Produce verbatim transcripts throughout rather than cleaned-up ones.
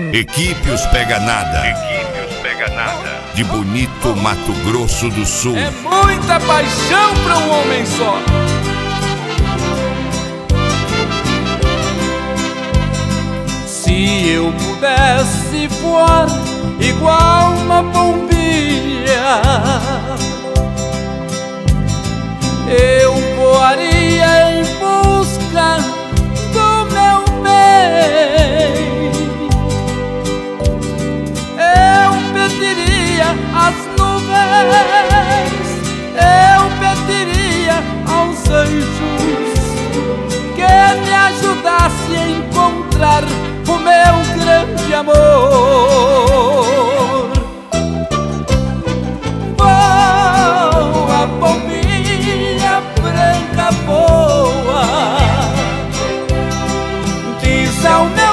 Equipe Os Pega Nada. Equipe Os Pega Nada. De Bonito, Mato Grosso do Sul. É muita paixão pra um homem só. Se eu pudesse voar igual uma pombinha, eu voaria em busca do meu bem. Eu pediria às nuvens, eu pediria aos anjos que me ajudasse a encontrar o meu grande amor. Voa, pombinha branca, voa, diz ao meu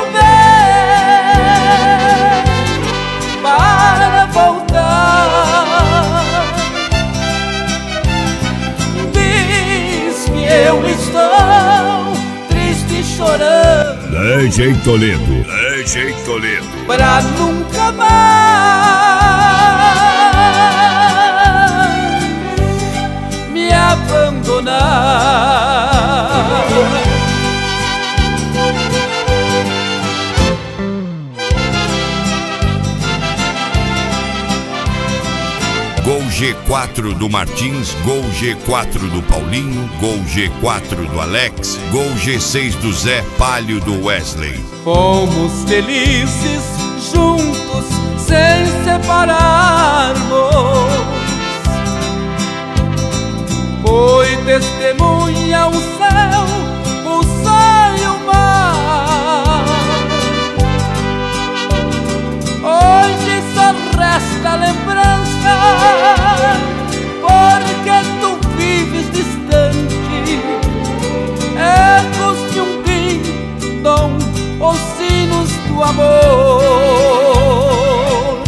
bem para voltar. Diz que eu estou triste, chorando, Lege Toledo, Lege Toledo, pra nunca mais me abandonar. Gol G quatro do Martins, Gol G quatro do Paulinho, Gol G quatro do Alex, Gol G seis do Zé, Palio do Wesley. Fomos felizes juntos sem separarmos. Foi testemunha o céu, o sol e o mar. Hoje só resta lembrança, porque tu vives distante. Ecos de um dom, os sinos do amor.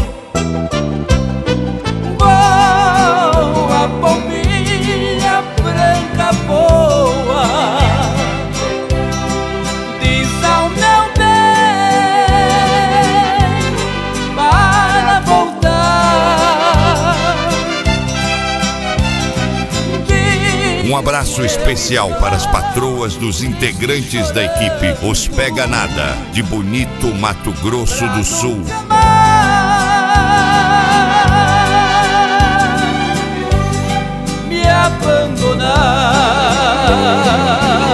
Voa, pombinha branca, voa, diz ao meu bem para voltar. Um abraço especial para as patroas dos integrantes da equipe Os Pega Nada, de Bonito, Mato Grosso do Sul. Me abandonar.